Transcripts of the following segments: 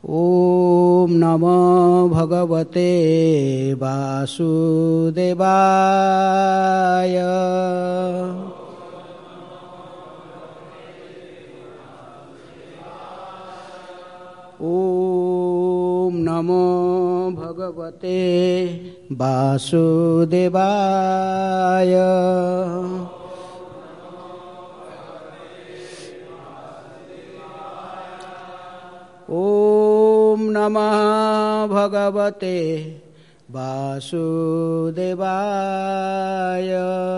ॐ नमो भगवते वासुदेवाय। ॐ नमो भगवते वासुदेवाय। ॐ नमः भगवते वासुदेवाय।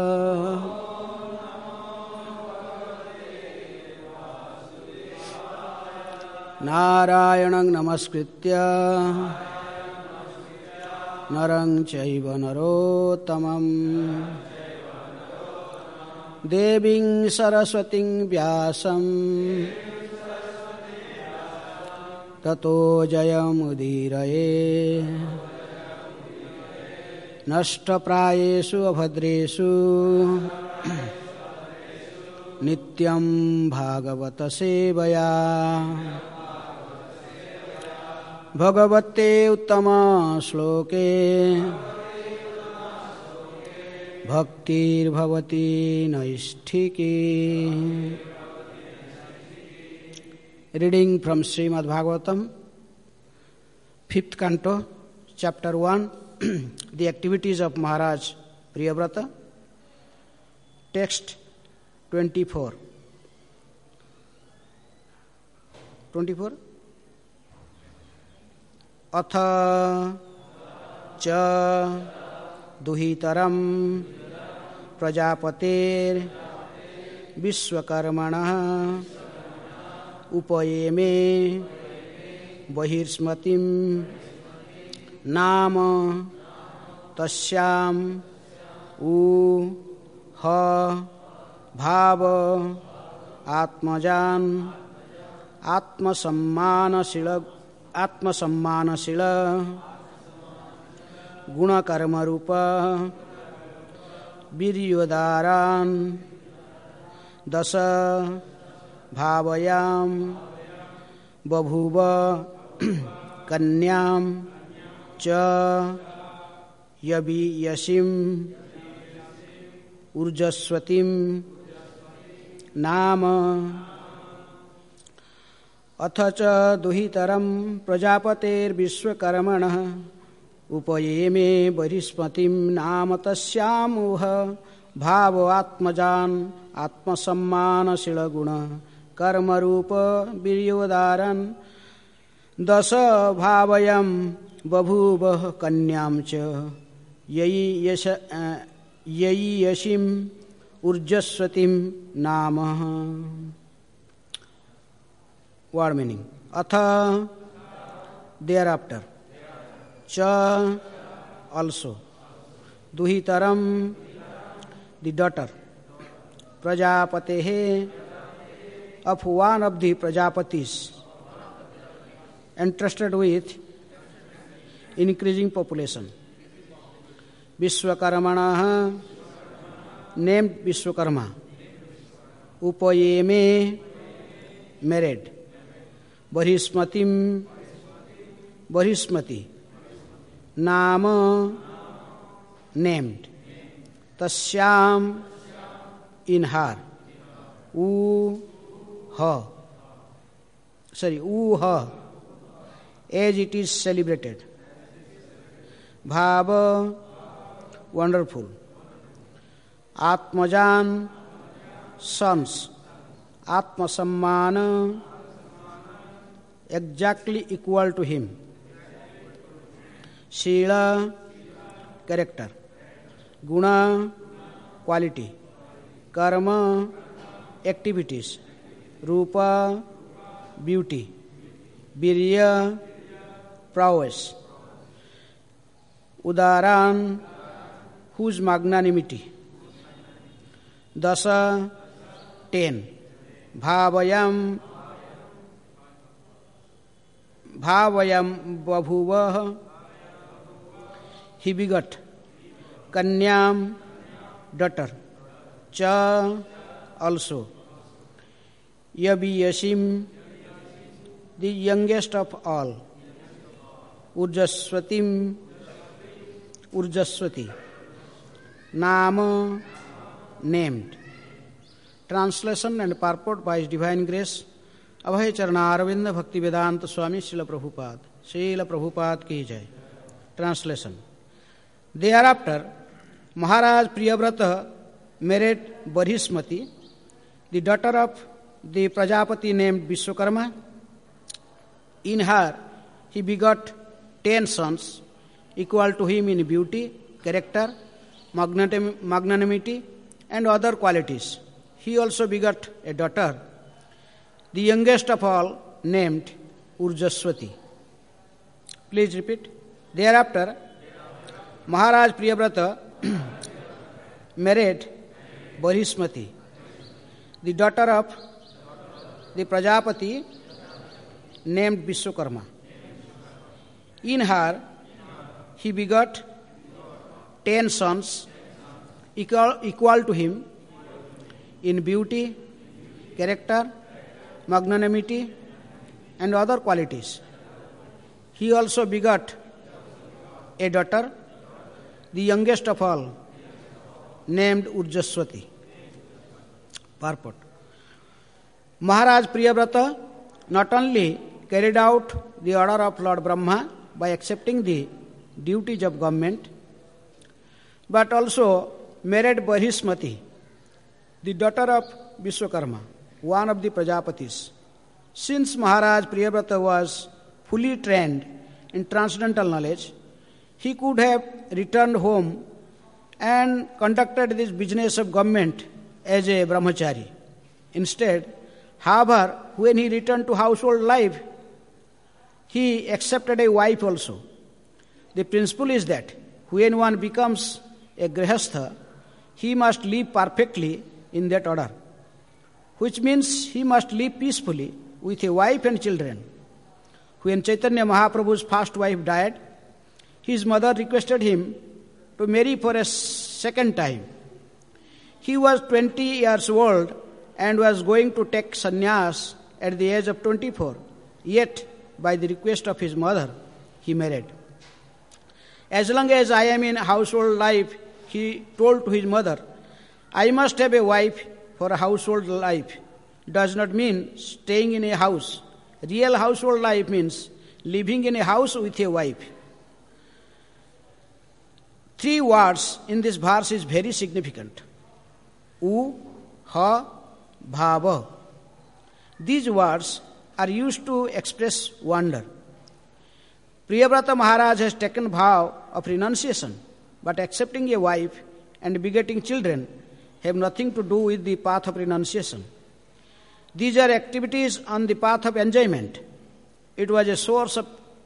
नारायणं नमस्कृत्य नरं चैव नरोत्तमं देवीं सरस्वतीं व्यासं ततो जयमुदीरये। नष्टप्रायेषु अभद्रेषु नित्यं भागवत सेवया। भगवते उत्तम श्लोके भक्तिर्भवति नैष्ठिकी। Reading from Srimad Bhagavatam, 5th canto, chapter 1, the activities of Maharaj Priyavrata, text 24. 24. Atha cha duhitaram prajapatir vishwakarmanah उपयेमे बहिर्स्मतिं नाम तस्याम उ ह भाव आत्मजान आत्मसम्मानशील गुणकर्मरूप वीर्योदारान दश भावयाम बभूव कन्याम च यवीयसीम ऊर्जस्वतीम नाम अथ च दुहितरम प्रजापतेर्विश्वकर्मणः उपयेमे बहिस्मतिं नाम तस्यामुह भाव आत्मजान आत्मसम्मानशील गुण कर्मरूप वीर्योदारन दश भावयम बभूव कन्याम च ययीयसीम ऊर्जस्वतीम नाम। वर्ड मीनिंग अथ thereafter च also दुहितरम the daughter Prajapatehe of one of the Prajapatis entrusted with increasing population. Vishwakarmana named Vishwakarma. Upayeme married. Bharismatim Bharismati Nama named. Tasyam in her. Her as it is celebrated. Bhava wonderful. Atmajan sons. Atmasammana exactly equal to him. Shila character. Guna quality. Karma activities. Rupa beauty. Virya prowess. Udaran whose magnanimity. Dasa 10. Bhavayam babhuva he begot. Kanyam daughter. Cha also. Yabiyasim the youngest of all, Urjaswatim, Urjaswati, Nama, named. Translation and purport by His Divine Grace, Abhay Charana Aravinda Bhakti Vedanta Swami Srila Prabhupada. Srila Prabhupada ki jai. Translation. Thereafter, Maharaj Priyavrata married Barhismati, the daughter of the Prajapati named Vishwakarma. In her, he begot 10 sons, equal to him in beauty, character, magnanimity, and other qualities. He also begot a daughter, the youngest of all, named Urjaswati. Please repeat. Thereafter, Maharaj Priyavrata married Barhismati, the daughter of the Prajapati named Vishwakarma. In her, he begot 10 sons, equal to him in beauty, character, magnanimity, and other qualities. He also begot a daughter, the youngest of all, named Urjaswati. Purport. Maharaj Priyavrata not only carried out the order of Lord Brahma by accepting the duties of government, but also married Barhismati, the daughter of Vishwakarma, one of the Prajapatis. Since Maharaj Priyavrata was fully trained in transcendental knowledge, he could have returned home and conducted this business of government as a brahmachari. Instead, however, when he returned to household life, he accepted a wife also. The principle is that when one becomes a grihastha, he must live perfectly in that order, which means he must live peacefully with a wife and children. When Chaitanya Mahaprabhu's first wife died, his mother requested him to marry for a second time. He was 20 years old and was going to take sannyas at the age of 24. Yet, by the request of his mother, he married. As long as I am in household life, he told to his mother, I must have a wife for a household life. Does not mean staying in a house. Real household life means living in a house with a wife. 3 words in this verse is very significant. U, ha, bhava. These words are used to express wonder. Priyavrata Maharaj has taken vow of renunciation, but accepting a wife and begetting children have nothing to do with the path of renunciation. These are activities on the path of enjoyment. It was a source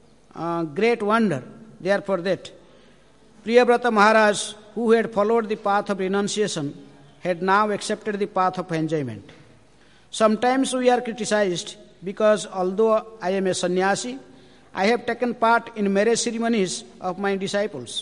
of great wonder, therefore, that Priyavrata Maharaj, who had followed the path of renunciation, had now accepted the path of enjoyment. Sometimes we are criticized because although I am a sannyasi, I have taken part in marriage ceremonies of my disciples.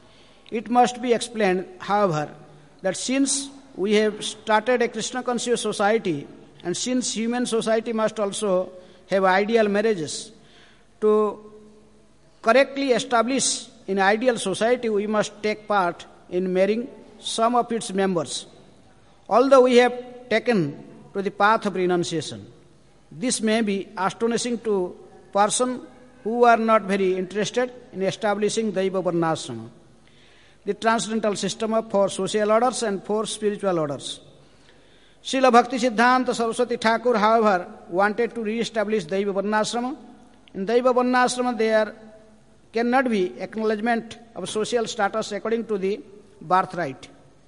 It must be explained, however, that since we have started a Krishna conscious society, and since human society must also have ideal marriages, to correctly establish in ideal society, we must take part in marrying some of its members. Although we have taken to the path of renunciation, this may be astonishing to persons who are not very interested in establishing Daiva Varnasrama, the transcendental system of 4 social orders and 4 spiritual orders. Srila Bhakti Siddhanta Saraswati Thakur, however, wanted to re-establish Daiva Varnasrama. In Daiva Varnasrama, there cannot be acknowledgement of social status according to the birthright.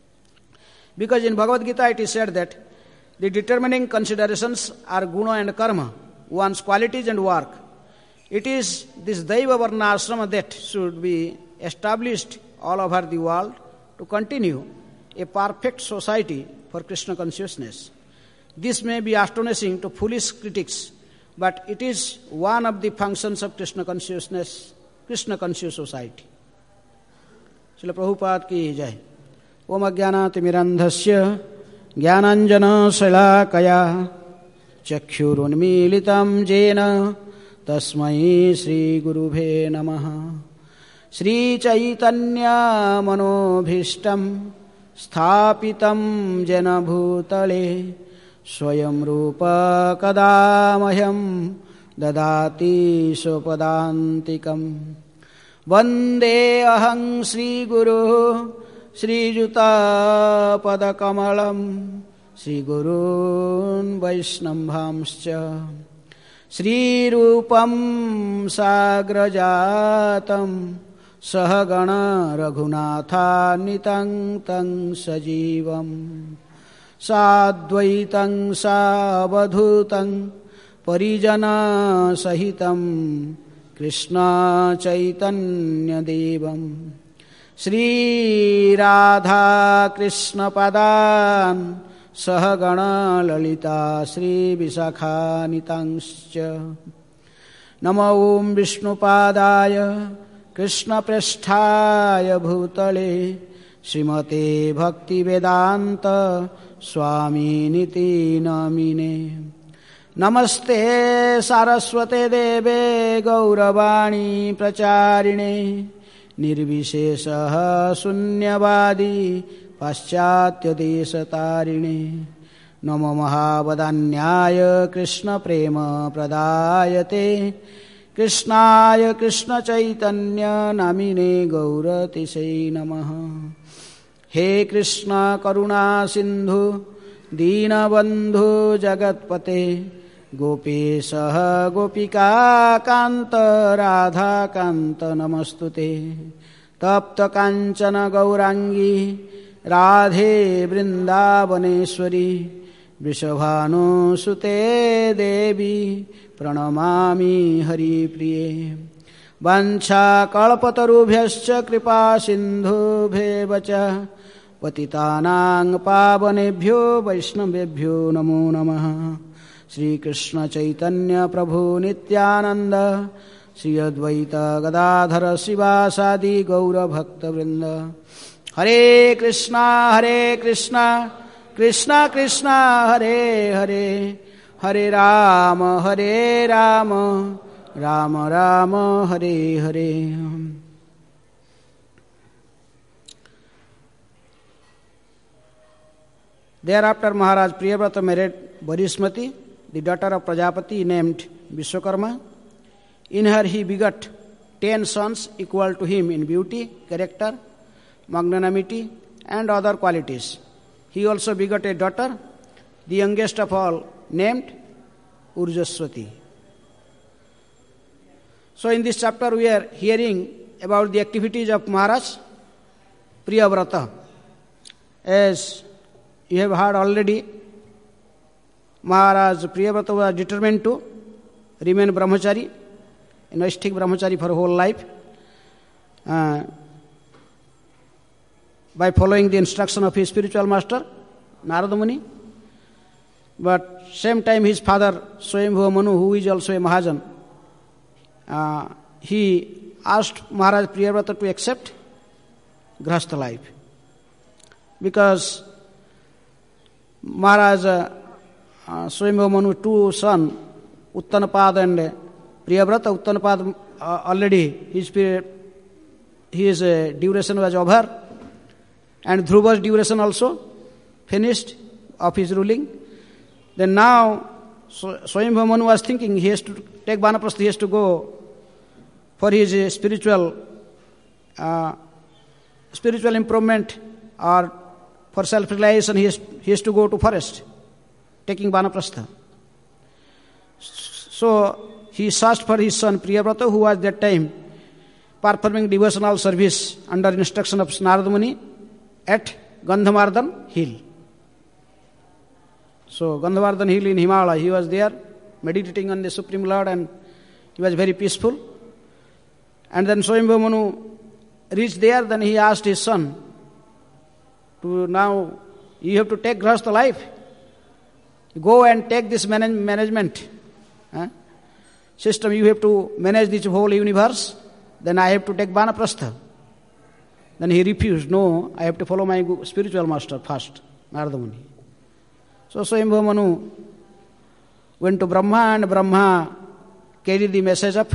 Because in Bhagavad Gita it is said that the determining considerations are guna and karma, one's qualities and work. It is this Daiva Varnasrama that should be established all over the world to continue a perfect society for Krishna consciousness. This may be astonishing to foolish critics, but it is one of the functions of Krishna consciousness, Krishna conscious society. Srila Prabhupada ki jai. Om Ajnanatimirandhasya Jnananjana Shalakaya Chakshurunmilitam Jena तस्मै श्रीगुरुभे नमः। श्रीचैतन्यमनोभीष्टं स्थापितं येन भूतले स्वयं रूप कदा मह्यं ददाति स्वपदान्तिकम्। वन्देऽहं श्रीगुरुः श्रीयुतापदकमलं श्रीगुरून् वैष्णवांश्च। श्रीरूपं साग्रजातं सहगण रघुनाथान्वितं तं सजीवम् साद्वैतं सावधूतं परिजनसहितं कृष्ण चैतन्यदेवं श्रीराधा कृष्णपदान् सहगण ललिता श्रीविशाखान्वितांश्च। नमो ॐ विष्णुपादाय कृष्णप्रेष्ठाय भूतले श्रीमते भक्तिवेदान्त स्वामिनिति नामिने। नमस्ते सारस्वते देवे गौरवाणी प्रचारिणे निर्विशेषः शून्यवादी पाश्चात्यदेशतारिणे। नमो महावदान्याय कृष्णप्रेम प्रदायते कृष्णाय कृष्णचैतन्य नामिने गौरतिशै नमः। हे कृष्ण करुणा सिन्धु दीनबन्धु जगत्पते गोपेशः गोपिकान्त राधाकान्त नमस्तुते। तप्त काञ्चन गौराङ्गी राधे वृन्दावनेश्वरी वृषभानुसुते देवी प्रणमामि हरिप्रिये। वाञ्छाकल्पतरुभ्यश्च कृपा सिन्धुभ्येव च पतितानां पावनेभ्यो वैष्णवेभ्यो नमो नमः। श्रीकृष्ण चैतन्य प्रभु नित्यानंद श्री अद्वैत गदाधर शिवासादि गौरभक्तवृंद। हरे Krishna Krishna Krishna Hare Hare Hare Ram Ram Ram Hare Hare. Thereafter Maharaj Priyavrata married Barismati, the daughter of Prajapati named Vishwakarma. In her he begot 10 sons equal to him in beauty, character, magnanimity and other qualities. He also begot a daughter, the youngest of all, named Urjaswati. So in this chapter we are hearing about the activities of Maharaj Priyavrata. As you have heard already, Maharaj Priyavrata was determined to remain brahmachari, a Vaishnik brahmachari for whole life, by following the instruction of his spiritual master, Narada Muni. But same time his father, Swayambhuva Manu, who is also a Mahajan, he asked Maharaj Priyavrata to accept Grahastha life. Because Maharaj Swayambhuva Manu, two sons, Uttanapad and Priyavrata. Uttanapad already his duration was over, and Dhruva's duration also finished of his ruling. Then now Swayambhuva Manu was thinking he has to take Vanaprastha, he has to go for his spiritual improvement, or for self-realization he has to go to forest, taking Vanaprastha. So he searched for his son Priyavrata, who was that time performing devotional service under instruction of Narada Muni at Gandhamardhan hill. So Gandhavardhan hill in Himalaya, he was there meditating on the Supreme Lord, and he was very peaceful. And then Swayambhuva Manu reached there, then he asked his son to, now you have to take Grahastha life. Go and take this management system, you have to manage this whole universe, then I have to take Vanaprastha. Then he refused, no, I have to follow my spiritual master first, Narada Muni. So Swayambhuva Manu went to Brahma, and Brahma carry the message of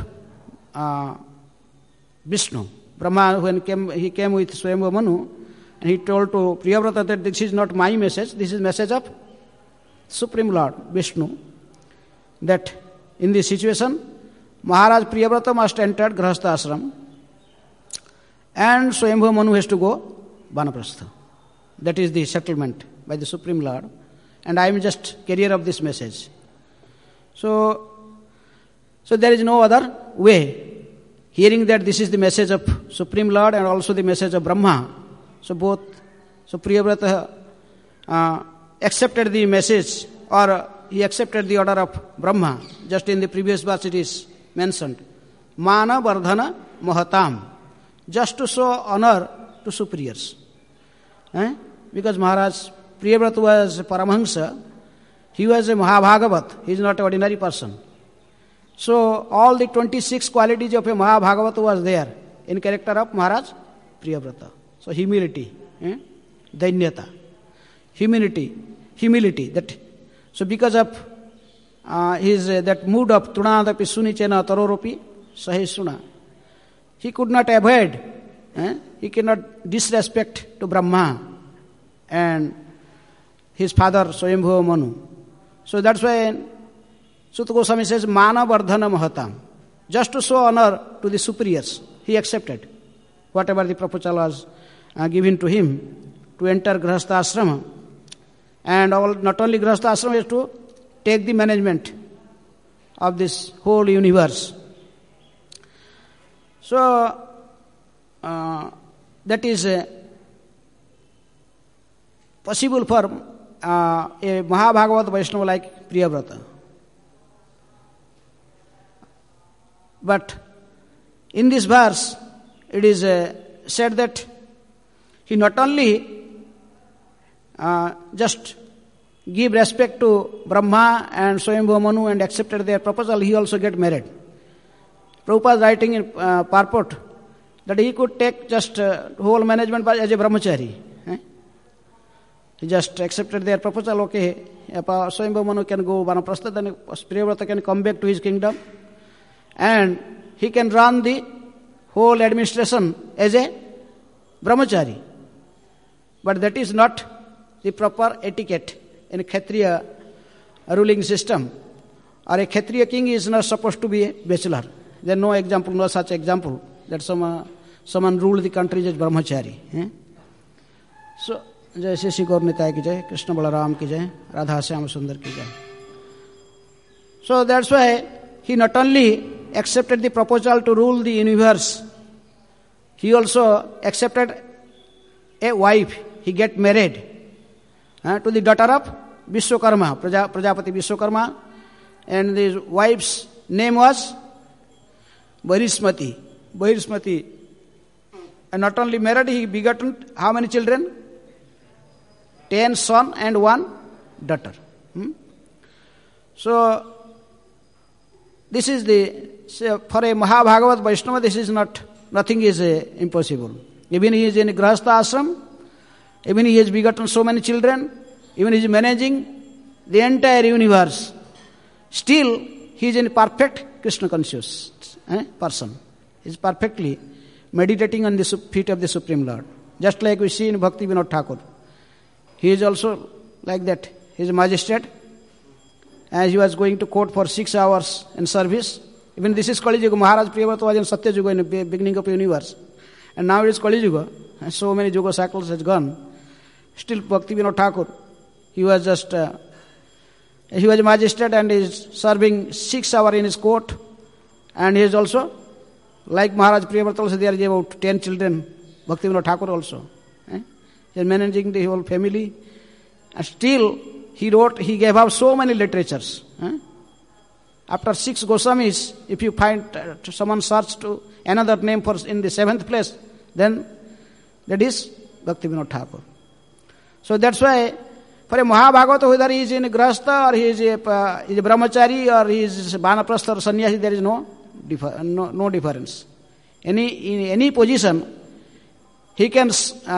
Vishnu. Brahma, when he came with Swayambhu Manu, and he told to Priyavrata that this is not my message, this is message of Supreme Lord, Vishnu. That in this situation, Maharaj Priyavrata must enter Grahastha ashram, and Swayambhu Manu has to go Vanaprastha. That is the settlement by the Supreme Lord, and I am just carrier of this message. So there is no other way. Hearing that this is the message of Supreme Lord and also the message of Brahma, so Priyavrata accepted the message, or he accepted the order of Brahma. Just in the previous verse it is mentioned, Mana Vardhana Mahatam, just to show honor to superiors. Because Maharaj Priyavrata was a Paramahansa, he was a Mahabhagavat, he is not an ordinary person. So all the 26 qualities of a Mahabhagavata was there in character of Maharaj Priyavrata. So humility, dainyata, humility. That so because of his that mood of Tunadapi Sunichena Taroropi Sahisuna, he could not avoid, he cannot disrespect to Brahma and his father Swayambhu Manu. So that's why Sutta Goswami says, Mana Vardhana Mahatam. Just to show honor to the superiors, he accepted whatever the proposal was given to him to enter Grahastha Ashrama. And not only Grahastha Ashrama, he has to take the management of this whole universe. So, that is possible for a Mahabhagavat Vaishnava like Priyavrata. But in this verse, it is said that he not only just give respect to Brahma and Swayambhu Manu and accepted their proposal, he also get married. Prabhupada writing in purport that he could take just whole management as a brahmachari. He just accepted their proposal, okay, Swayambhu Manu can go Vanaprastha, then Priyavrata can come back to his kingdom, and he can run the whole administration as a brahmachari. But that is not the proper etiquette in a Kshatriya ruling system. Or a Kshatriya king is not supposed to be a bachelor. There is no example, no such example that someone ruled the country as brahmachari. So, Jai Shri Gaur Nitai ki jai, Krishna Balaram ki jai, Radha Shyama Sundar ki jai. So that's why he not only accepted the proposal to rule the universe, he also accepted a wife. He get married to the daughter of Vishwakarma, Prajapati Vishwakarma, and his wife's name was Bahirsmati. And not only married, he begotten how many children? 10 sons and 1 daughter. So, this is for a Mahabhagavat Vaishnava, this is nothing is impossible. Even he is in Grahastha ashram, even he has begotten so many children, even he is managing the entire universe, still he is in perfect Krishna conscious person. He is perfectly meditating on the feet of the Supreme Lord. Just like we see in Bhakti Vinod Thakur. He is also like that. He is a magistrate. As he was going to court for 6 hours in service. Even this is Kali Yuga. Maharaj Priyavrata was in Satya Yuga in the beginning of the universe. And now it is Kali Yuga. And so many Yuga cycles has gone. Still Bhakti Vinod Thakur. He was just, he was a magistrate and is serving 6 hours in his court. And he is also, like Maharaj Priyavrata also, there is about 10 children. Bhakti Vinod Thakur also. He is managing the whole family. And still, he gave out so many literatures. After 6 Goswamis, if you find someone search to another name for in the 7th place, then that is Bhakti Vinod Thakur. So that's why, for a Mahabhagavata, whether he is in Grahastha or he is a brahmachari or he is Vanaprastha or sannyasi, there is no difference. In any position, he can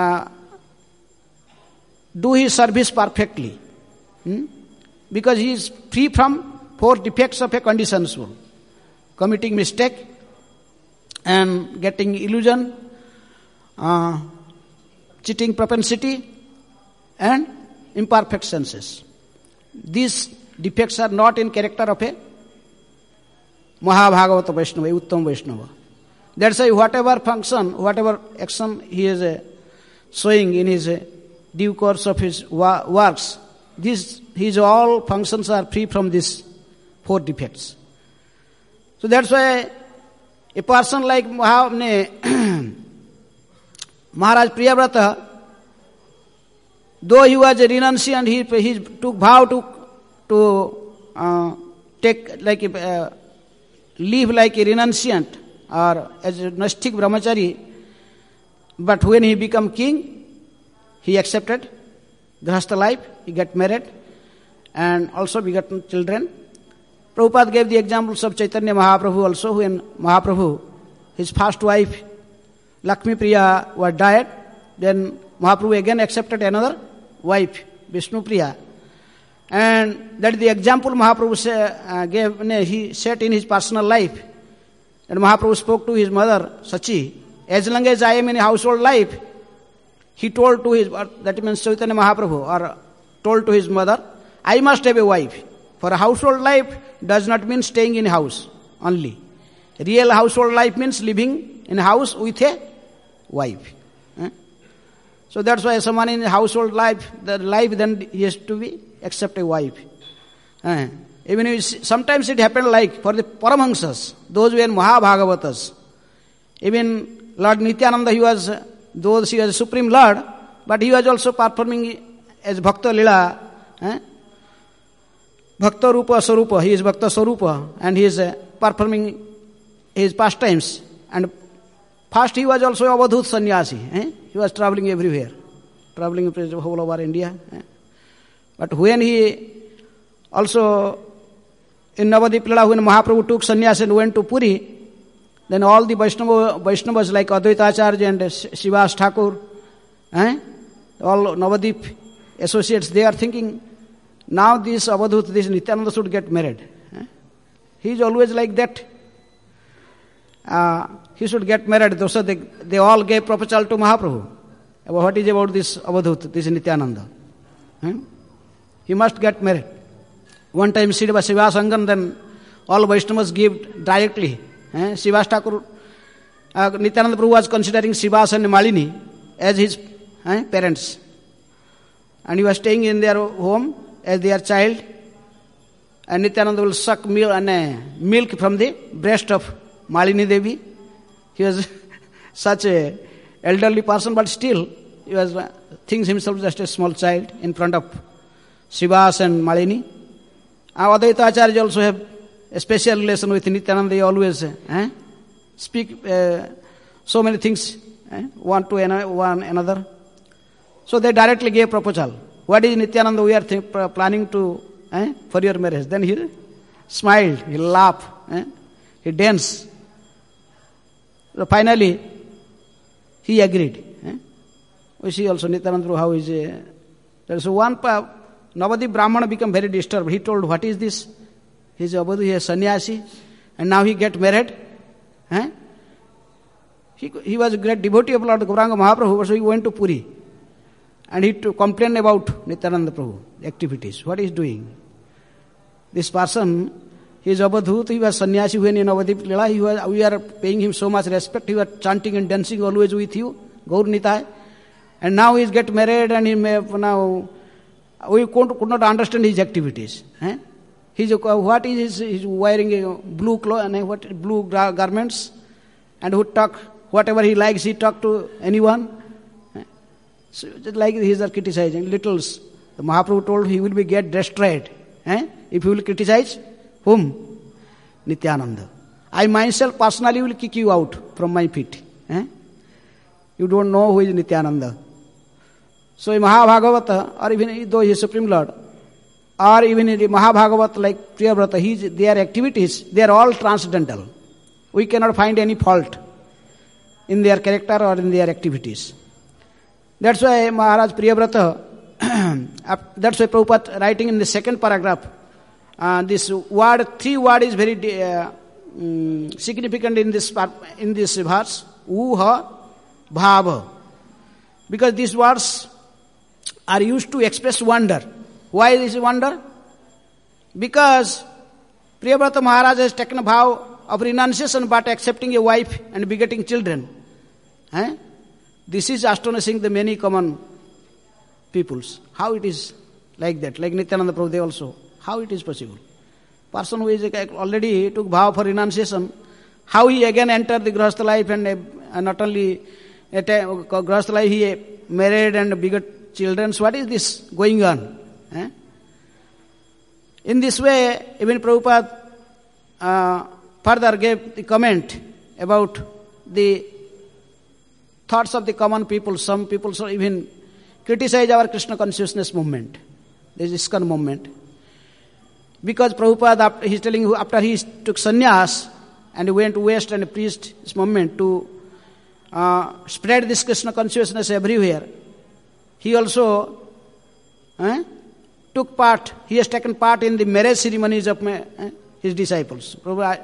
do his service perfectly. Because he is free from 4 defects of a conditioned soul. committing mistake and getting illusion, cheating propensity, and imperfect senses. These defects are not in character of a Mahabhagavata Vaishnava, Uttam Vaishnava. That's why whatever function, whatever action he is showing in his due course of his works, his all functions are free from these 4 defects. So that's why a person like Maharaj Priyavrata, though he was a renunciant, he took vow to take like live like a renunciant or as a Nastik Brahmachari. But when he became king, he accepted Grahastha life, he got married and also begot children. Prabhupada gave the examples of Chaitanya Mahaprabhu also, when Mahaprabhu, his first wife, Lakshmi Priya, was died, then Mahaprabhu again accepted another wife, Vishnu Priya. And that is the example Mahaprabhu gave, he set in his personal life. And Mahaprabhu spoke to his mother, Sachi, as long as I am in household life, he told to his, that means Chaitanya Mahaprabhu, or told to his mother, I must have a wife. For a household life does not mean staying in house only. Real household life means living in house with a wife. So that's why someone in household life, the life then he has to be accept a wife. Even if sometimes it happened like for the Paramahamsas, those who were Mahabhagavatas. Even Lord Nityananda, he was a Supreme Lord, but he was also performing as Bhakta Lila. Bhakta Rupa Sarupa, he is Bhakta Sarupa, and he is performing his pastimes. And first he was also Avadhut Sannyasi. He was traveling everywhere, traveling whole over India. But when he also in Navadip Lila, when Mahaprabhu took sannyas and went to Puri, then all the Vaishnavas like Advaita Acharya and Srivas Thakur, all Navadip associates, they are thinking, now this Avadhut, this Nityananda should get married. He is always like that. He should get married. So they all gave proposal to Mahaprabhu. What is about this Avadhut, this Nityananda? He must get married. One time Srivas Sangam, then all Vaishnavas gave directly. Srivas Thakur, Nityananda Prabhu was considering Srivas and Malini as his parents. And he was staying in their home as their child. And Nityananda will suck milk from the breast of Malini Devi. He was such a elderly person, but still he was thinks himself just a small child in front of Srivas and Malini. Advaita Acharya also have a special relation with Nityananda. They always speak so many things one to one another. So they directly gave proposal. What is Nityananda? We are planning to for your marriage. Then he smiled, he laughed, he danced. So finally, he agreed. We see also Nityananda how is there. So one Navadip Brahmana became very disturbed. He told, what is this? He is Abadhu, he is sannyasi, and now he get married. He was a great devotee of Lord Gauranga Mahaprabhu, so he went to Puri. And he to complain about Nityananda Prabhu activities. What he is doing? This person, he is Abadhut, he was sannyasi when in Navadip Lila, we are paying him so much respect, he was chanting and dancing always with you, Gaur Nitai. And now he is get married and he now, we could not understand his activities. What is he's wearing a blue clothes, blue garments, and who talk whatever he likes, he talk to anyone. So just like he is criticizing littles. The Mahaprabhu told he will be get destroyed. If you will criticize whom? Nityananda. I myself personally will kick you out from my feet. You don't know who is Nityananda. So in Mahabhagavata, or even though he is Supreme Lord, or even in the Mahabhagavata like Priyavrata, their activities, they are all transcendental. We cannot find any fault in their character or in their activities. That's why Maharaj Priyavrata, that's why Prabhupada writing in the second paragraph, this word, 3 word is very significant in this verse. Uha bhava. Because these words are used to express wonder. Why is wonder? Because Priyavrata Maharaj has taken a vow of renunciation but accepting a wife and begetting children. This is astonishing the many common peoples. How it is like that? Like Nityananda Prabhupada also. How it is possible? Person who is already took vow for renunciation, how he again entered the Grahastha life and not only Grahastha life, he married and begot children. So what is this going on? In this way, even Prabhupada further gave the comment about the thoughts of the common people. Some people even criticize our Krishna consciousness movement. There is ISKCON movement. Because Prabhupada, he's telling you, after he took sannyas and went west and preached this movement to spread this Krishna consciousness everywhere, he also took part, he has taken part in the marriage ceremonies of his disciples. Prabhupada,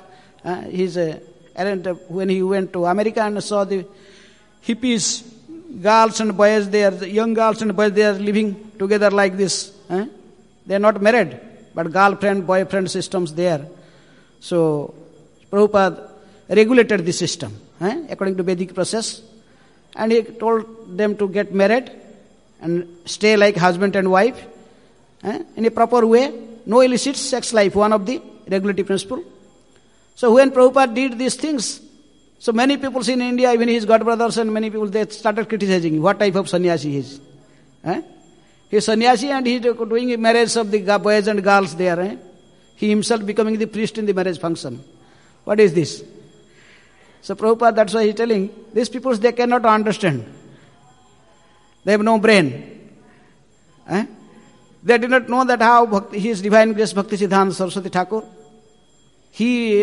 when he went to America and saw the hippies, girls and boys there, the young girls and boys, they are living together like this. They are not married, but girlfriend, boyfriend systems there. So Prabhupada regulated the system according to Vedic process, and he told them to get married and stay like husband and wife in a proper way. No illicit sex life, one of the regulatory principle. So when Prabhupada did these things, so many people in India, even his godbrothers and many people, they started criticizing what type of sannyasi he is. He is sannyasi and he is doing marriage of the boys and girls there. He himself becoming the priest in the marriage function. What is this? So Prabhupada, that's why he is telling, these people, they cannot understand. They have no brain. They did not know that how his divine grace Bhakti Siddhanta Saraswati Thakur, he,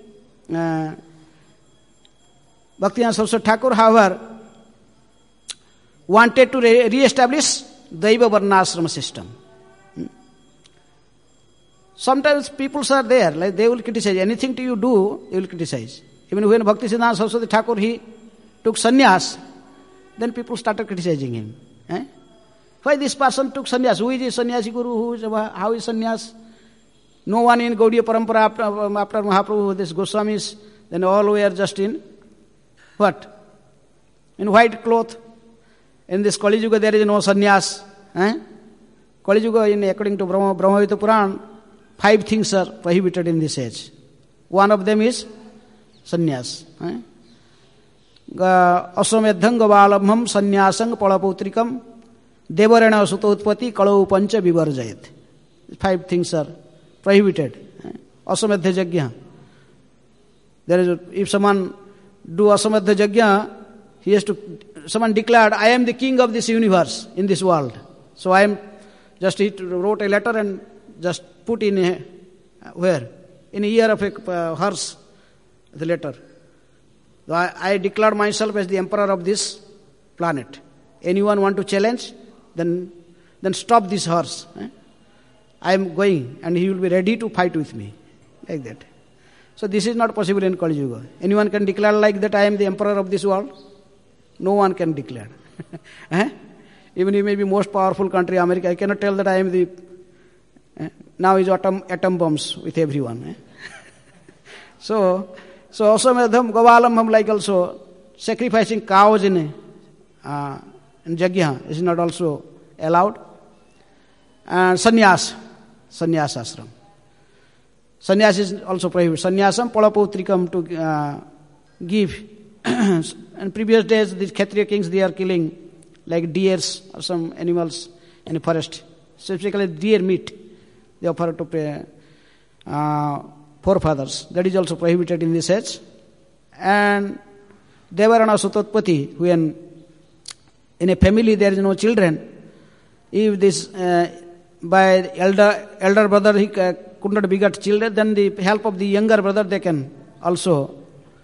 Bhaktivinoda Saraswati Thakur, however, wanted to re-establish Daiva Varnashrama system. Sometimes people are there, like they will criticize. Anything you do, they will criticize. Even when Bhakti Siddhanta Saraswati Thakur, he took sannyas, then people started criticizing him. Why this person took sannyas? Who is a sannyasi guru? How is sannyas? No one in Gaudiya Parampara after Mahaprabhu, this Goswamis, then all were just in what? In white cloth. In this Kali Yuga there is no sannyas. Kali Yuga, according to Brahmavita Puran, 5 things are prohibited in this age. One of them is sannyas. Aswamedham gavalabham sannyasang palapautrikam devarena sutotpati kalau pancha vivarjayat. 5 things are prohibited. Aswamedha yajna. There is, if someone do Aswamedha yajna, he has to, someone declared, I am the king of this universe, in this world. So I am, just he wrote a letter and just put in where? In a ear of a horse, the letter. I declare myself as the emperor of this planet. Anyone want to challenge? Then stop this horse. I am going and he will be ready to fight with me. Like that. So this is not possible in Kali Yuga. Anyone can declare like that, I am the emperor of this world? No one can declare. Even it may be most powerful country, America, I cannot tell that I am the... now is atom bombs with everyone. So Aswamedham, Gavalambham, like also sacrificing cows in Yajna is not also allowed. And sannyas ashram. Sannyas is also prohibited. Sannyasam palapautrikam, to give. In previous days, these Kshatriya kings, they are killing like deers or some animals in the forest. Specifically deer meat they offer to pay, forefathers. That is also prohibited in this age. And Devarana Sutotpati, when in a family there is no children, if this by elder brother he could not beget children, then the help of the younger brother they can also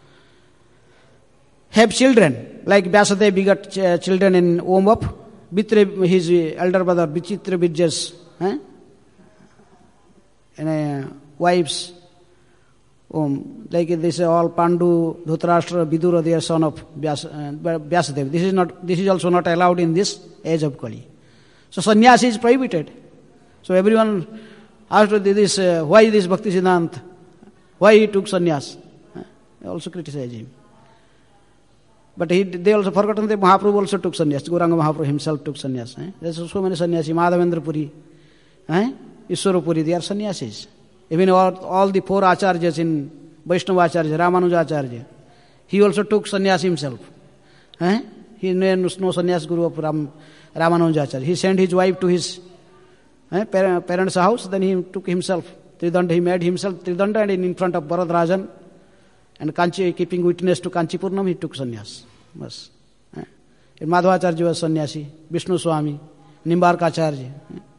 have children. Like Vyasadeva begot children in womb of his elder brother Vichitra Vidya's wives Like this, all Pandu, Dhritarashtra, Vidura, they are son of Vyasadeva. This is also not allowed in this age of Kali. So sannyas is prohibited. So everyone asked this, why this Bhaktisiddhanta? Why he took sannyas? They also criticize him. But they also forgotten that Mahaprabhu also took sannyas. Gauranga Mahaprabhu himself took sannyas. There are so many sannyasi. Madhavendra Puri, Ishwara Puri, they are sannyasis. Even all the four acharyas in Vaishnava Acharya, Ramanuja Acharya, he also took sannyas himself. He knows no sannyas guru of Ramanuja Acharya. He sent his wife to his parents' house, then he took himself Tridanda. He made himself Tridanda, and in front of Bharadarajan and Kanchi, keeping witness to Kanchipurnam, he took sannyas. Bas. Madhavacharya was sannyasi, Vishnu Swami, Nimbarkacharya.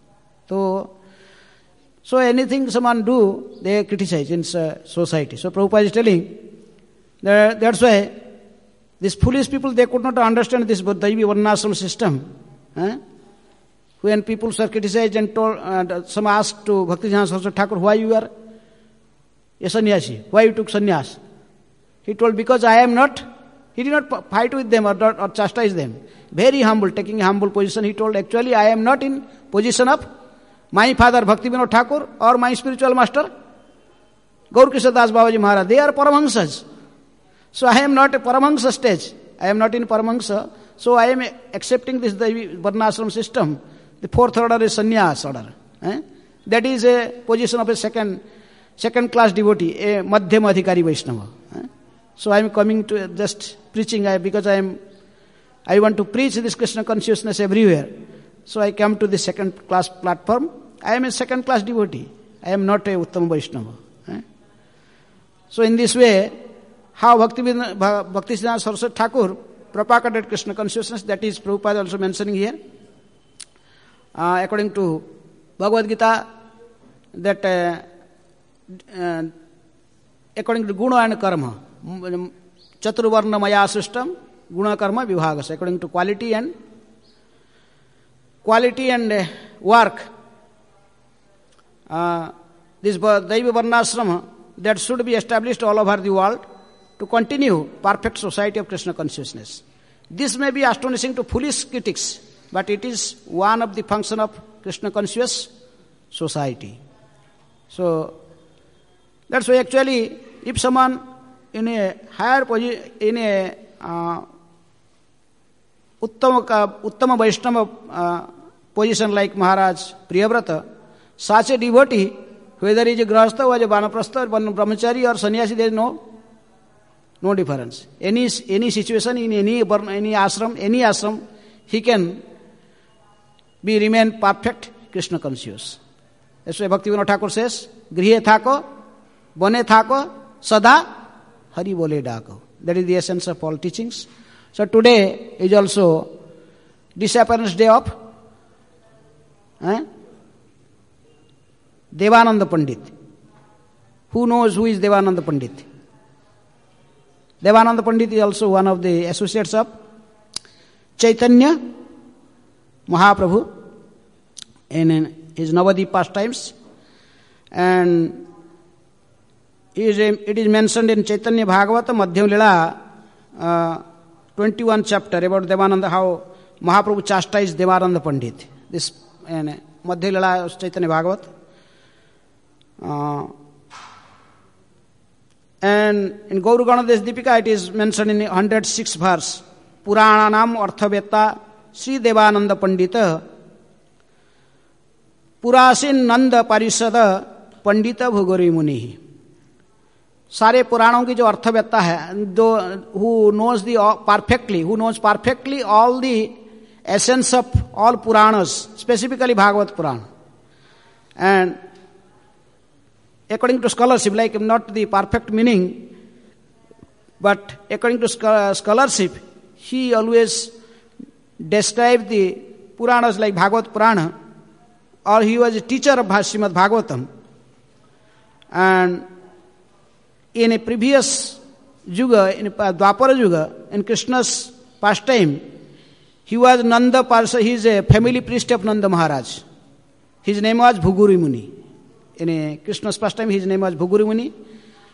So anything someone do, they criticize in society. So Prabhupada is telling that's why these foolish people, they could not understand this Daivi Varnashram system. When people were criticized and told, some asked to Bhaktisiddhanta Saraswati Thakur, why you are a sannyasi? Why you took sannyas? He told, because I am not. He did not fight with them or chastise them. Very humble, taking a humble position. He told, actually I am not in position of my father Bhakti Vinod Thakur or my spiritual master Gaurakrishna Das Babaji Maharaj. They are Paramahamsas. So I am not a Paramahamsa stage. I am not in Paramahamsa. So I am accepting this Varnashram system. The fourth order is sannyas order. That is a position of a second class devotee, a Madhyama Adhikari Vaishnava. So I am coming to just preaching because I want to preach this Krishna consciousness everywhere. So I come to the second class platform. I am a second class devotee. I am not a Uttama Vaishnava. So in this way, how Bhaktisiddhanta Saraswati Thakur propagated Krishna consciousness, that is Prabhupada also mentioning here. According to Bhagavad Gita, that according to Guna and Karma, Chaturvarna Maya system, Guna Karma Vibhagas, according to quality and work. This Daivi Varnashram that should be established all over the world to continue perfect society of Krishna consciousness. This may be astonishing to foolish critics, but it is one of the function of Krishna conscious society. So that's why actually if someone in a higher position, in a Uttama Vaishnava position like Maharaj Priyavrata, such a devotee, whether he is a Grahastha or a Vanaprastha or Brahmachari or Sannyasi, there is no difference. Any situation in any ashram, he can remain perfect Krishna conscious. That's why Bhakti Vinod Thakur says, Grihe thako, bone thako, sada, hari bole dako. That is the essence of all teachings. So today is also disappearance day of Devananda Pandit. Who knows who is Devananda Pandit? Devananda Pandit is also one of the associates of Chaitanya Mahaprabhu in his Navadip pastimes, and it is mentioned in Chaitanya Bhagavata Madhyam Lila 21 chapter about Devananda, how Mahaprabhu chastised Devananda Pandit. This Madhyam Lila of Chaitanya Bhagavata. And in Gaura Ganadesh Dipika it is mentioned in 106th verse, Purananam Arthaveta Sri Devananda Pandita Purasin Nanda Parisada Pandita Bhugori Muni. सारे पुराणों की जो अर्थवेत्ता है, who knows perfectly all the essence of all Puranas, specifically Bhagavad Purana. And according to scholarship, like not the perfect meaning, but according to scholarship, he always described the Puranas like Bhagavad Purana, or he was a teacher of Srimad Bhagavatam. And in a previous Yuga, in Dwapara Yuga, in Krishna's pastime, he was Nanda Parsa, he is a family priest of Nanda Maharaj. His name was Bhuguri Muni. In a Krishna's pastime, his name was Bhuguri Muni.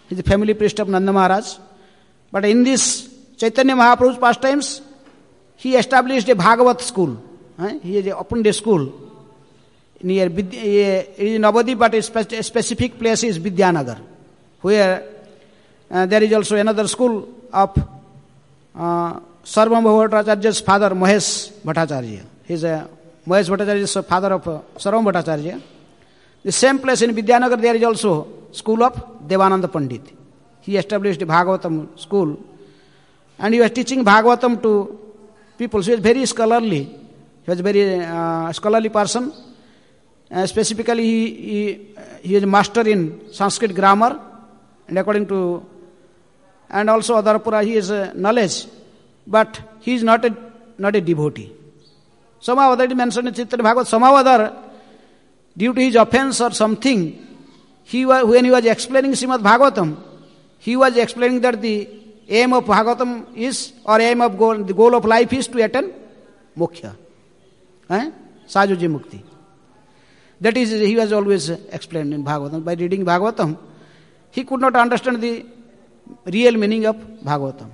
He is the family priest of Nanda Maharaj. But in this Chaitanya Mahaprabhu's pastimes, he established a Bhagavat school. He has opened a school near Navadip, but a specific place is Vidyanagar, where there is also another school of Sarvabhauma Bhattacharya's father, Mahesh Bhattacharya. He is Mahesh Bhattacharya's father of Sarvabhauma Bhattacharya. The same place in Vidyanagar, there is also school of Devananda Pandit. He established a Bhagavatam school, and he was teaching Bhagavatam to people. So he was very scholarly. He was a very scholarly person. Specifically, he is a master in Sanskrit grammar, and according to, and also Adarpura, he has knowledge, but he is not a devotee. Somehow other mentioned in Chaitanya Bhagavat, somehow other, due to his offense or something, when he was explaining Srimad Bhagavatam, he was explaining that the aim of Bhagavatam is, or aim of the goal of life is to attain moksha, Sajuji Mukti. That is, he was always explained in Bhagavatam. By reading Bhagavatam, he could not understand the real meaning of Bhagavatam.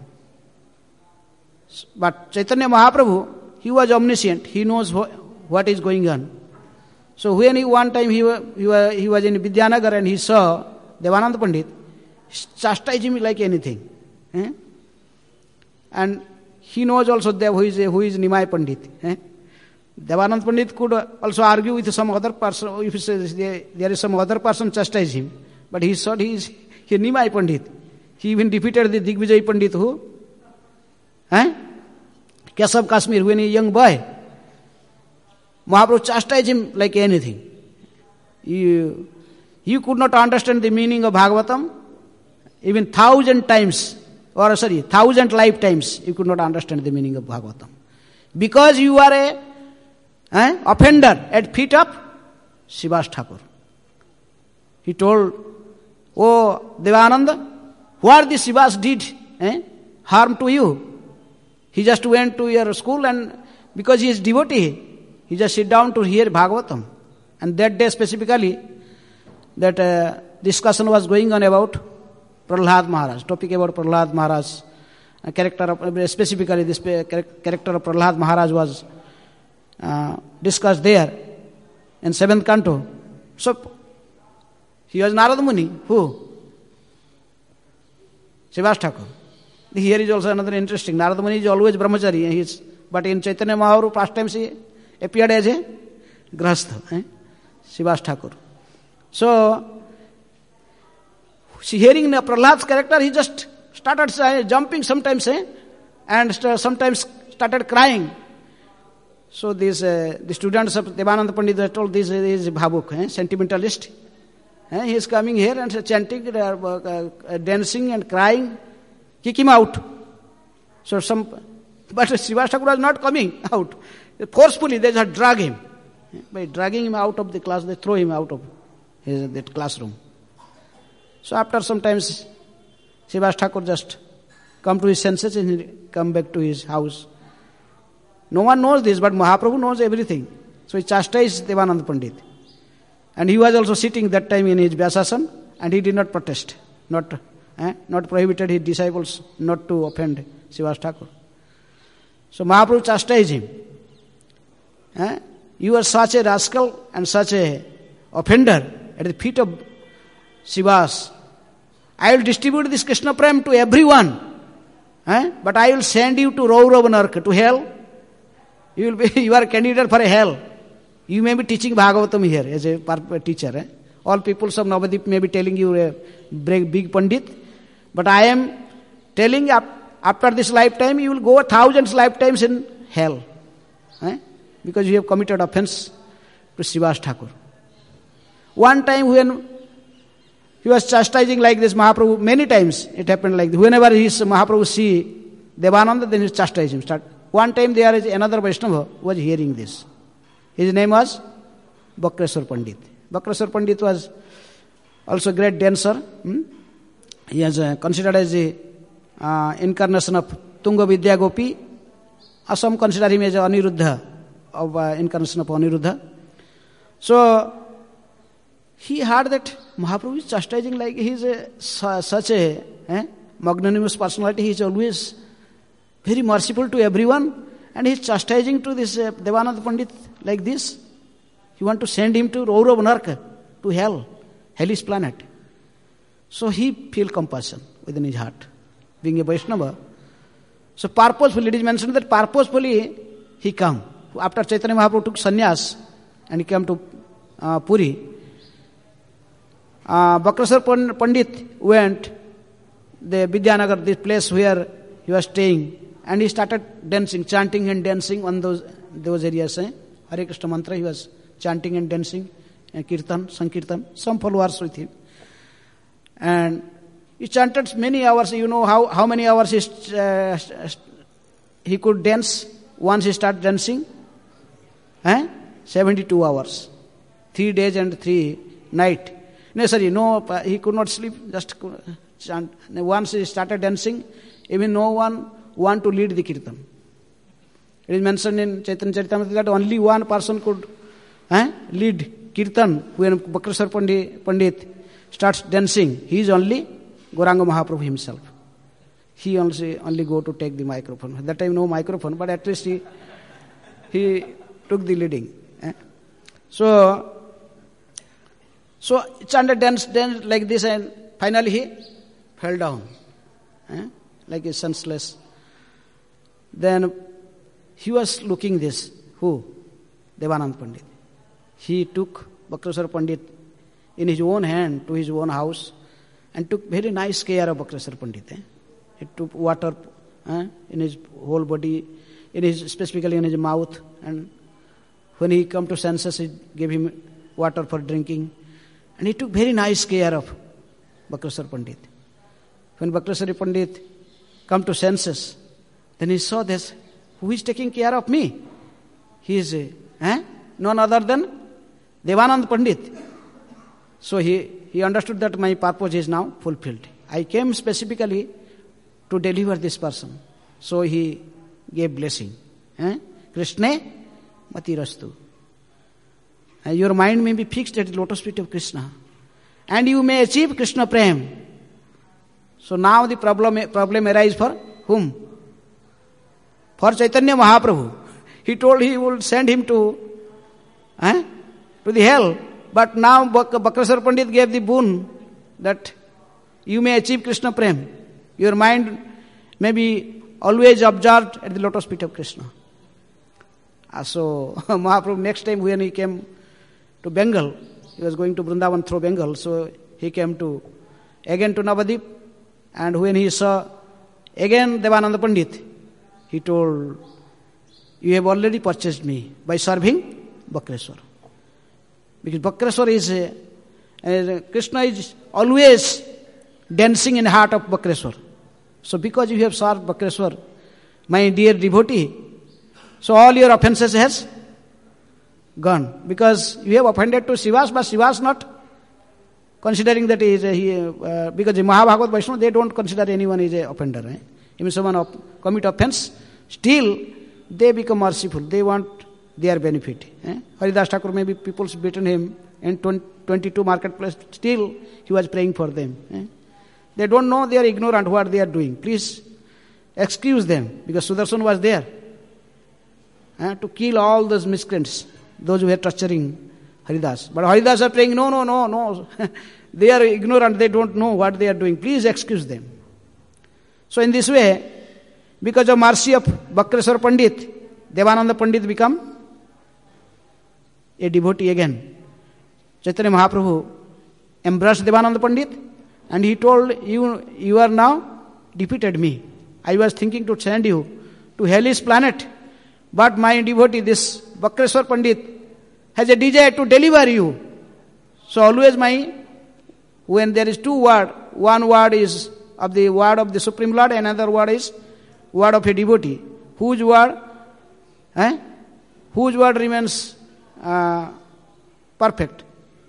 But Chaitanya Mahaprabhu, he was omniscient. He knows what is going on. So when one time he was in Vidyanagar and he saw Devananda Pandit, he chastised him like anything. And he knows also who is Nimai Pandit. Devananda Pandit could also argue with some other person, if there is some other person chastise him. But he thought he is Nimai Pandit. He even defeated the Digvijay Pandit who? Keshav Kashmir, when he was a young boy. Mahaprabhu chastised him like anything. You could not understand the meaning of Bhagavatam. Even 1,000 lifetimes, you could not understand the meaning of Bhagavatam. Because you are a offender at feet of Srivas Thakur. He told, "Oh Devananda, what the Srivas did harm to you? He just went to your school, and because he is devotee, he just sit down to hear Bhagavatam." And that day specifically, that discussion was going on about Prahlad Maharaj, topic about Prahlad Maharaj, specifically this character of Prahlad Maharaj was discussed there in 7th canto. So he was Narada Muni. Who? Srivas Thakur. Here is also another interesting. Narada Muni is always brahmachari, but in Chaitanya Mahaprabhu pastimes he appeared as a grahastha, Srivas Thakur. So, hearing Prahlad's character, he just started jumping sometimes, and sometimes started crying. So the students of Devananda Pandit told, this is Bhabuk, sentimentalist. He is coming here and chanting, dancing and crying. Kick him out. But Srivas Thakur was not coming out. Forcefully, they just drag him. By dragging him out of the class, they throw him out of that classroom. So after some times, Srivas Thakur just come to his senses and he come back to his house. No one knows this, but Mahaprabhu knows everything. So he chastised Devananda Pandit. And he was also sitting that time in his Vyasasana, and he did not protest, not prohibited his disciples not to offend Srivas Thakur. So Mahaprabhu chastised him. You are such a rascal and such a offender at the feet of Srivas. I will distribute this Krishna Prem to everyone. But I will send you to Raurav Narka, to hell. You are a candidate for a hell. You may be teaching Bhagavatam here as a teacher. All people of Navadip may be telling you a big Pandit. But I am telling after this lifetime, you will go 1,000 lifetimes in hell. Because you have committed offense to Srivas Thakur. One time when he was chastising like this Mahaprabhu, many times it happened like this. Whenever Mahaprabhu see Devananda, then he chastised him. One time there is another Vaishnava who was hearing this. His name was Bakreshwar Pandit. Bakreshwar Pandit was also a great dancer. He is considered as the incarnation of Tunga Vidya Gopi. Some consider him as Aniruddha, of incarnation of Aniruddha. So he heard that Mahaprabhu is chastising like he is such a magnanimous personality. He is always very merciful to everyone, and he is chastising to this Devananda Pandit like this. He want to send him to Raurav Narka, to hell, hellish planet. So he feel compassion within his heart, being a Vaishnava. So purposefully, it is mentioned that purposefully he come. After Chaitanya Mahaprabhu took sannyas and he came to Puri, Bakrasar Pandit went the Vidyanagar, this place where he was staying, and he started dancing, chanting and dancing on those areas. Hare Krishna mantra, he was chanting and dancing, kirtan, sankirtan, some followers with him. And he chanted many hours. You know how many hours he could dance once he started dancing? 72 hours. 3 days and 3 nights. He could not sleep, just chant. Once he started dancing, even no one want to lead the kirtan. It is mentioned in Chaitanya Charitamrita that only one person could lead kirtan when Bakrasar Pandit starts dancing. He is only Gauranga Mahaprabhu himself. He only go to take the microphone. At that time no microphone, but at least he took the leading. So chanted, danced like this, and finally he fell down, like a senseless. Then he was looking this, who? Devananda Pandit. He took Bakrasar Pandit in his own hand to his own house and took very nice care of Bakrasar Pandit. He took water in his whole body, specifically in his mouth, and when he come to senses, he gave him water for drinking. And he took very nice care of Bakrasar Pandit. When Bakrasar Pandit come to senses, then he saw this, who is taking care of me? He is none other than Devananda Pandit. So he understood that my purpose is now fulfilled. I came specifically to deliver this person. So he gave blessing. Krishna Matirastu. Your mind may be fixed at the lotus feet of Krishna, and you may achieve Krishna Prem. So now the problem arises for whom? For Chaitanya Mahaprabhu. He told he would send him to the hell, but now Bakrasar Pandit gave the boon that you may achieve Krishna Prem. Your mind may be always observed at the lotus feet of Krishna. So Mahaprabhu next time when he came to Bengal, he was going to Vrindavan through Bengal, so he came again to Navadip, and when he saw again Devananda Pandit, he told, you have already purchased me by serving Bakraswar. Because Bakraswar is, Krishna is always dancing in the heart of Bakraswar. So because you have served Bakraswar, my dear devotee, so all your offenses has gone. Because you have offended to Sivas, but Sivas not considering that he is because the Mahabhagavad Vaishnava, they don't consider anyone is an offender. If someone commit offense, still they become merciful. They want their benefit. Haridas Thakur, maybe people beaten him in 22 marketplace, still he was praying for them. They don't know, they are ignorant what they are doing. Please excuse them, because Sudarshan was there to kill all those miscreants, those who were torturing Haridas. But Haridas are praying, no. They are ignorant, they don't know what they are doing. Please excuse them. So in this way, because of mercy of Bakraswar Pandit, Devananda Pandit become a devotee again. Chaitanya Mahaprabhu embraced Devananda Pandit, and he told, you are now defeated me. I was thinking to send you to hellish planet, but my devotee, this Bakraswar Pandit, has a desire to deliver you. So always when there is two words, one word is of the word of the Supreme Lord, another word is word of a devotee. Whose word remains perfect?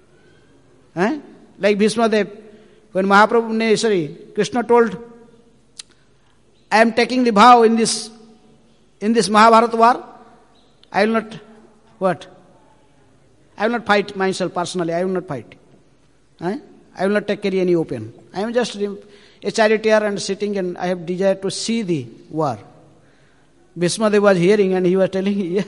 Like Bhishmadev, when Krishna told, I am taking the vow in this Mahabharata war, I will not fight myself personally, I will not fight. I will not carry any weapon. I am just a charioteer and sitting, and I have desire to see the war. Bhismadeva was hearing and he was telling, yeah,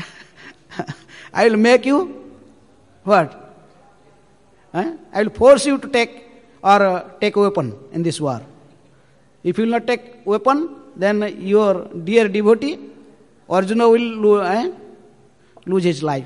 I will make you what? I will force you to take a weapon in this war. If you will not take weapon, then your dear devotee Arjuna will lose his life.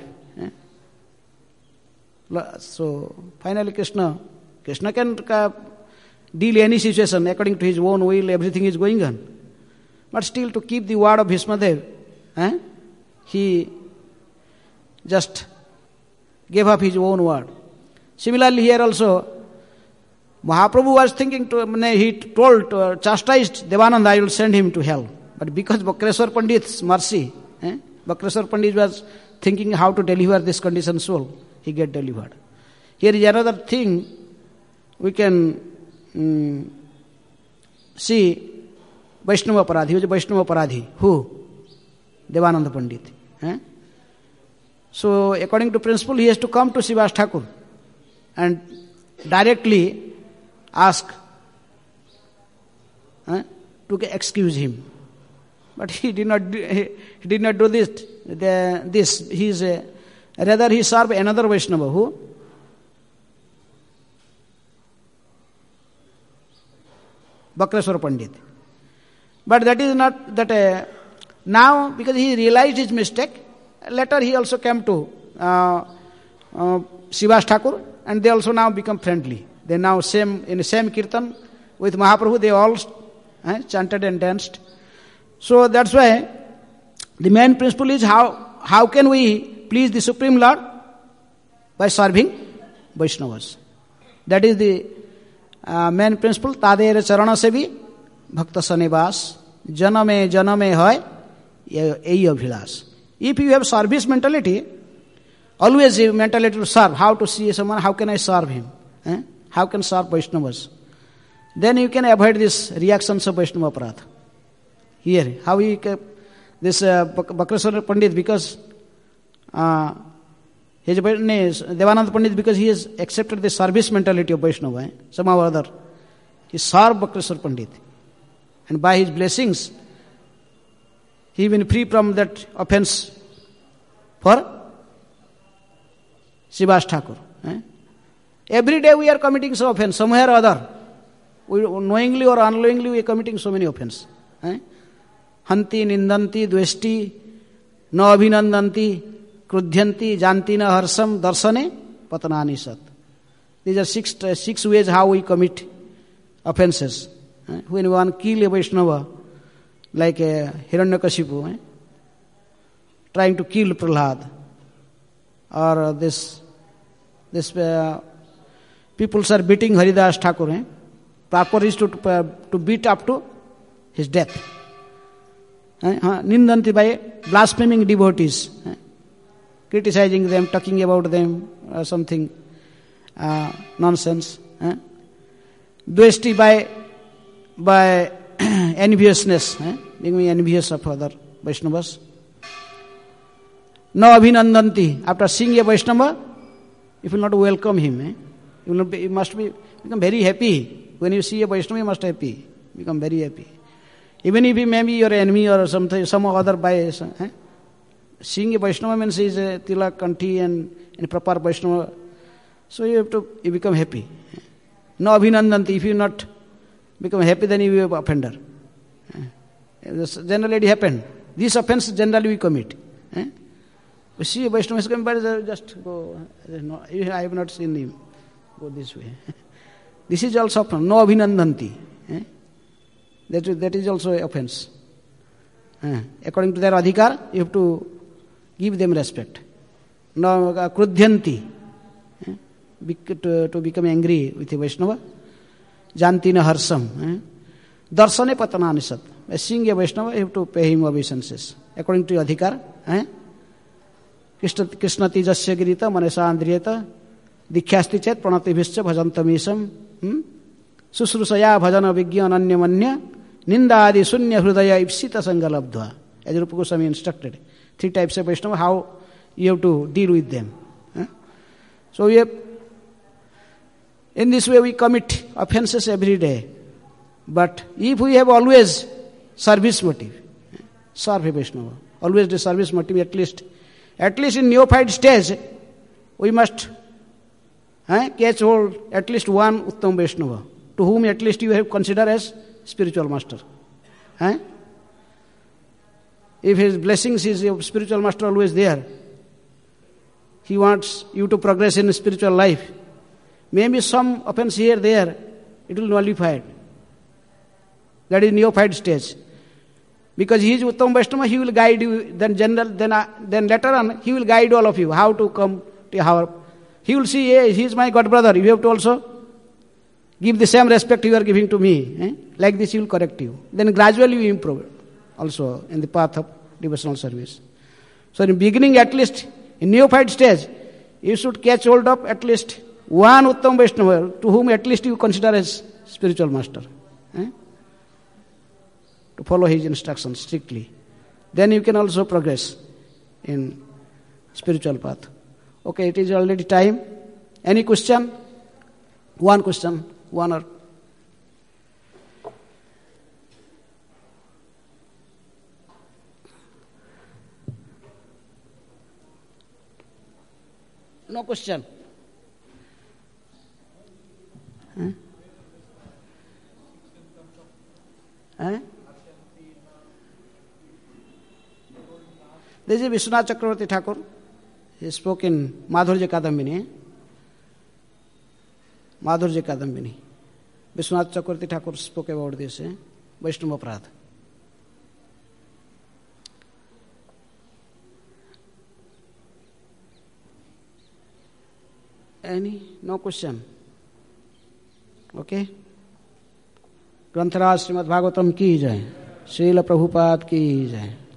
So finally Krishna can deal any situation according to his own will. Everything is going on. But still, to keep the word of Bhismadev, he just gave up his own word. Similarly, here also, Mahaprabhu was thinking he chastised Devananda, I will send him to hell. But because Bakreshwar Pandit's mercy, Bakreshwar Pandit was thinking how to deliver this conditioned soul, he get delivered. Here is another thing we can see. Vaishnava Paradhi. He was a Vaishnava Paradhi. Who? Devananda Pandit. So, according to principle, he has to come to Srivas Thakur and directly ask to excuse him. But he did not do this. Rather, he served another Vaishnava. Who? Bakreshwar Pandit. But that is not that now, because he realized his mistake, later he also came to Srivas Thakur, and they also now become friendly. They now in the same kirtan with Mahaprabhu, they all chanted and danced. So that's why the main principle is how can we please the Supreme Lord? By serving Vaishnavas. That is the main principle. Tadera charana sevi bhakta sanivas janame hoy ei abhilas. If you have service mentality, always a mentality to serve, how to see someone, how can I serve him? How can serve Vaishnavas? Then you can avoid this reactions of Vaishnava Aparadha. Here, how he kept this Bakreshwar Pandit, because Devananda Pandit, because he has accepted the service mentality of Vaishnava, somehow or other, he served Bakreshwar Pandit. And by his blessings, he been free from that offense for Srivas Thakur. Every day we are committing some offense, somewhere or other. We, knowingly or unknowingly, we are committing so many offense. Hanti, nindanti, dvesti, na abhinandanti, krudhyanti, janti na harsam, darsane, patanani sat. These are six ways how we commit offenses. When one kill a Vaishnava, like a Hiranyakashipu, trying to kill Prahlad, or this people are beating Haridas Thakur. Proper is to beat up to his death. Nindanti, by blaspheming devotees, criticizing them, talking about them, or something nonsense. Dvesti, by enviousness, becoming envious of other Vaishnavas. No abhinandanti, after seeing a Vaishnava, if you will not welcome him, you must become very happy. When you see a Vaishnava, you must become very happy. Even if he may be your enemy or something, some other bias. Seeing a Vaishnava means he is a tilak, kanti and proper Vaishnava. So you become happy. No abhinandanti, if you not become happy, then you are offender. Generally it happened. This offense generally we commit. We see a Vaishnava is coming, but just go. No, I have not seen him go this way. This is also offense. No abhinandanti. That is also an offense. According to their adhikar, you have to give them respect. No krudhyanti, to become angry with a Vaishnava. Jantina harsam. Darsane patanani sat. By seeing a Vaishnava, you have to pay him obeisances. According to your adhikar. Krishna tijasya girita manasa andriyata dikhyasti chet pranatibhischa bhajantamisham susrusaya bhajana vigyan anyamanya ninda adi sunya hrudaya ipsita sangalabdha. As Rupa Goswami instructed. 3 types of Vaishnava, how you have to deal with them. So we have In this way we commit offenses every day. But if we have always service motive, serve Vaishnava, always the service motive, at least in neophyte stage, we must catch hold at least one Uttam Vaishnava, to whom at least you have considered as spiritual master. If his blessings is your spiritual master always there, he wants you to progress in spiritual life. Maybe some offense here, there, it will nullify it. That is neophyte stage. Because he is Uttam Vaishnava, he will guide you, then later on, he will guide all of you, how to come to our. He will see, hey, he is my God brother, you have to also give the same respect you are giving to me. Like this he will correct you. Then gradually you improve also in the path of devotional service. So in the beginning, at least, in neophyte stage, you should catch hold of at least one Uttam Vaishnava, to whom at least you consider as spiritual master. To follow his instructions strictly. Then you can also progress in spiritual path. Okay, it is already time. Any question? One question, one or... No question. This is Vishwanath Chakravarti Thakur. He spoke in Madhurya Kadambini. Madhurya Kadambini. Vishwanath Chakravarti Thakur spoke about this, Vaishnava Prad. Any? No question? Okay? ग्रंथराज Shrimad Bhagavatam की जय, श्रील प्रभुपाद की जय.